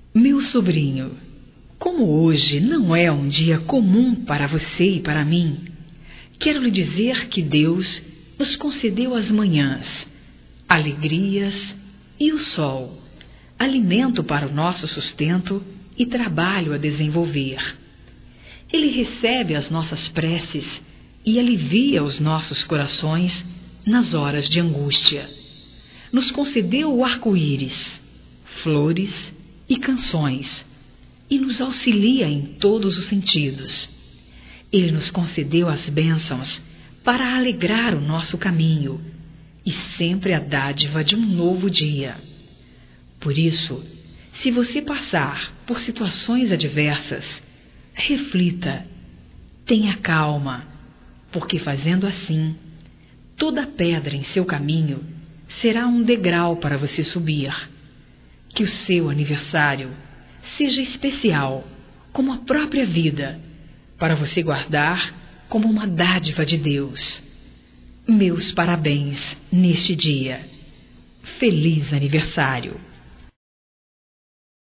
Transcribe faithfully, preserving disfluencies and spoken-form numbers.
Meu sobrinho, como hoje não é um dia comum para você e para mim, quero lhe dizer que Deus nos concedeu as manhãs, alegrias e o sol, alimento para o nosso sustento e trabalho a desenvolver. Ele recebe as nossas preces e alivia os nossos corações nas horas de angústia. Nos concedeu o arco-íris, flores e canções, e nos auxilia em todos os sentidos. Ele nos concedeu as bênçãos para alegrar o nosso caminho e sempre a dádiva de um novo dia. Por isso, se você passar por situações adversas, reflita, tenha calma, porque fazendo assim, toda pedra em seu caminho será um degrau para você subir. Que o seu aniversário seja especial, como a própria vida, para você guardar como uma dádiva de Deus. Meus parabéns neste dia. Feliz aniversário!